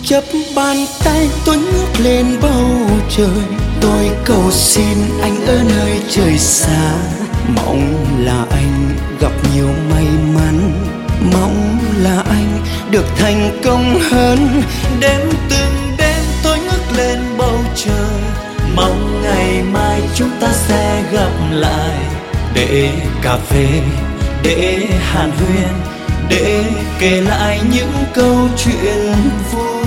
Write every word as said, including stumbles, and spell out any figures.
Chắp bàn tay tôi ngước lên bầu trời, tôi cầu xin anh ở nơi trời xa. Mong là anh gặp nhiều may mắn, mong là anh được thành công hơn. Đêm từng đêm tôi ngước lên bầu trời, mong ngày mai chúng ta sẽ gặp lại, để cà phê, để hàn huyên, để kể lại những câu chuyện vui.